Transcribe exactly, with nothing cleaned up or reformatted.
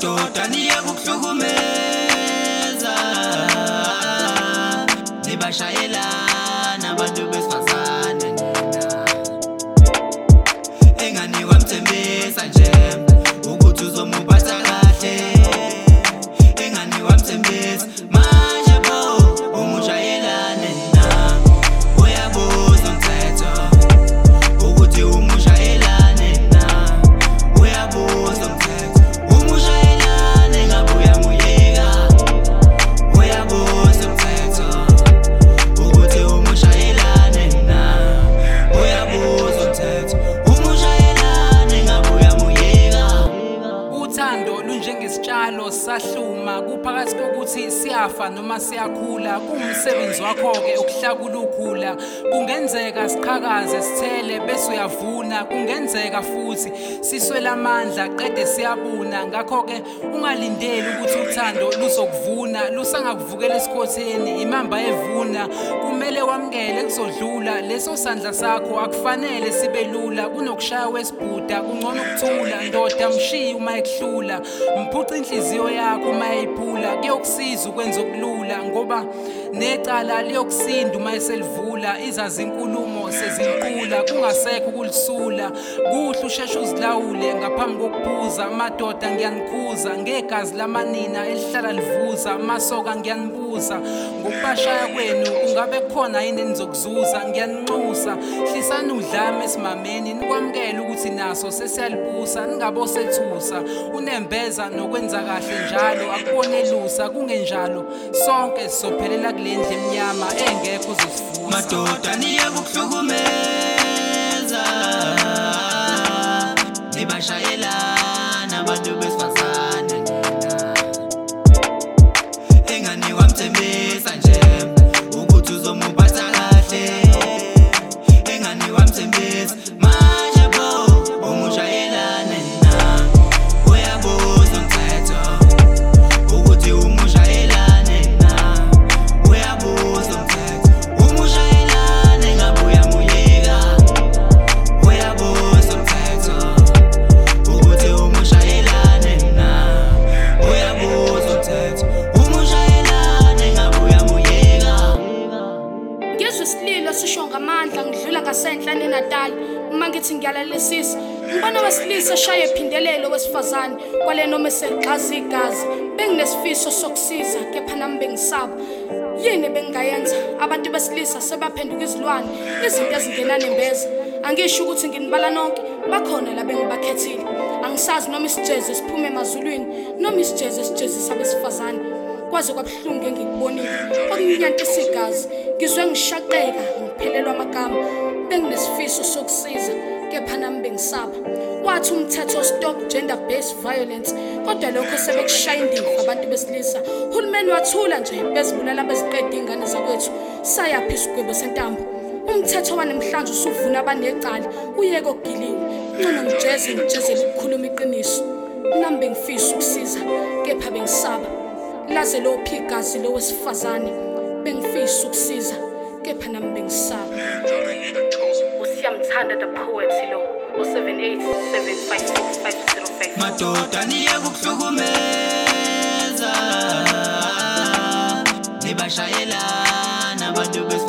madoda niyakuhlukumeza nibashayelana abantu besifazane nina engani wamthembisa nje ukuthi uzomuphatha kahle engani wamthembisa manje bo umushayelane nina uyabuza umthetho ukuthi umushayelane nina uyabuza umthetho umushayelane ngabe uyamuyeka uyabuza umthetho ukuthi umushayelane nina uyabuza umthetho umushayelane ngabe uyamuyeka uthando lunjengesitshalo sahluma kuphakathi kokuthi siyafa noma siyakhula kuwumsebenzi wakho-ke ukuhlakula ukhula kungenzeka siqhakaze sithele bese uyavuna kungenzeka futhi siswele amandla qede siyabuna ngakho-ke ungalindeli ukuthi uthando luzokuvuna lusangakuvukela esikhotheni imamba evuna kumele wamukele kuzodlula leso sandla sakho akufanele sibe lula kunokushaya wesibhuda kungcono ukuthula ndoda mshiye uma ekuhlula mphuca inhliziyo yakho uma eyiphula kuyokusiza ukwenza okulula ngoba necala liyokusinda uma eselivula izazi inkulumo sezinqula kungasekho ukulisula kuhle usheshe uzilawule ngaphambi kokuphuza madoda ngiyanikhuza ngegazi lamanina elihlala livuza masoka ngiyanibuza ngokubashaya kwenu kungabe khona yini enizokuzuza ngiyaninxusa hlisani udlame esimameni nikwamukele ukuthi naso sesiyalibusa ningabosethusa unembeza nokwenza kahle njalo akubonelusa kungenjalo sonke sizophelela kule ndlu emnyama engekho uzosifusa madoda niyakuhlukumeza nibashayelana abantu besifazane nina engani wamthembisa nje ukuthi uzomuphatha kahle engani wamthembisa manje bo umushayelane nina uyabuza umthetho ukuthi umushayelane nina uyabuza umthetho umushayelane ngabe uyamuyeka uyabuza umthetho ukuthi umushayelane nina uyabuza umthetho umushayelane ngabe uyamuyeka ngizwe isililo sisho ngamandla ngidlula ngasenhla neNatali uma ngithi ngiyalalelisisa ngibona wesilisa eshaya ephindelelo wesifazane kwale noma eselixaza igazi benginesifiso sokusiza kepha nami bengisaba yini bengayenza abantu besilisa sebaphenduka izilwane izinto ezingena nembeza angisho ukuthi nginibala nonke bakhona la bengibakhethile angisazi noma isijeze siphume emazulwini noma isijeze esijezisa besifazane kwaze kwabuhlungu engikubonile okunyantisa igazi ngizwe ngishaqeka ngiphelelwa amagama benginesifiso sokusiza kepha nami bengisaba wathi umthetho stop gender based violence kodwa lokho sebekushaya indiva abantu besilisa uhulumeni wathula nje bezibulala beziqeda ingane zakwethu sayaphi isigwebo sentambo umthetho wanemhlanje usuvuna abanecala uyeke ogiliwe ngcono ngijeze ngijezele ukukhuluma iqiniso nami bengifisa ukusiza kepha bengisaba laze lo phigazi lo wesifazane bengifisa ukusiza kepha nami bengisaba usiyamthanda the poet lo oh seven eight seven five six five zero five madoda niyakuhlukumeza nibashayelana abantu